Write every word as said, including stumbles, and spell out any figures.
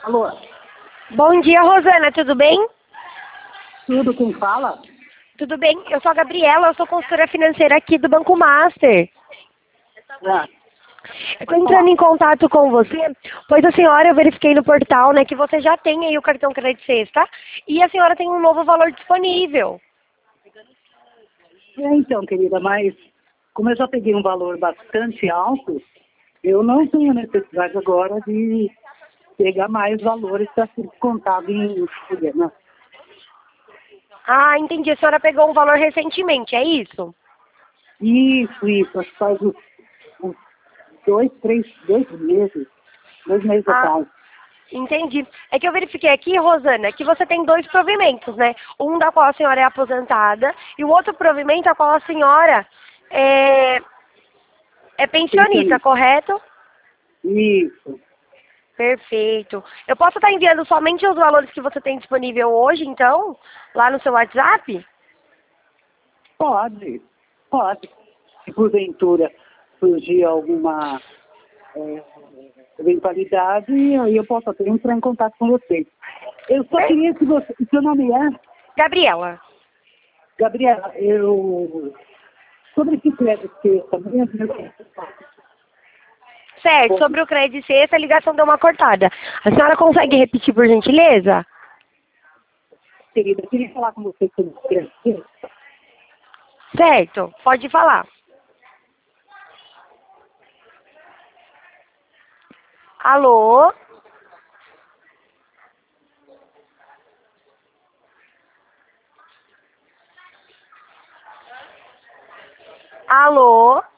Alô, Bom dia, Rosana, tudo bem? tudo quem fala? Tudo bem, eu sou a Gabriela, eu sou consultora financeira aqui do Banco Master. Ah, Eu estou entrando em contato com você, pois a senhora, eu verifiquei no portal, né, que você já tem aí o cartão Crédito Sexta e a senhora tem um novo valor disponível. é, então, querida, mas como eu já peguei um valor bastante alto, eu não tenho necessidade agora de pegar mais valores para ser descontado em folha, né? Ah, entendi, a senhora pegou um valor recentemente, é isso? Isso, isso, acho que faz uns, uns dois, três, dois meses, dois meses Ah, atrás. entendi. É que eu verifiquei aqui, Rosana, que você tem dois provimentos, né? Um da qual a senhora é aposentada e o outro provimento a qual a senhora é, é pensionista, Pensionista. correto? Isso, Perfeito. Eu posso estar enviando somente os valores que você tem disponível hoje, então, lá no seu WhatsApp? pode, pode. Se porventura surgir alguma é, eventualidade, aí eu posso até entrar em contato com você. Eu só Per- queria que você... Seu nome é? Gabriela. Gabriela, eu... Sobre esse crédito que também... Certo, sobre o crédito sexta, a ligação deu uma cortada. A senhora consegue repetir, por gentileza? Querida, eu queria falar com você sobre esse crédito. Certo, pode falar. Alô? Alô?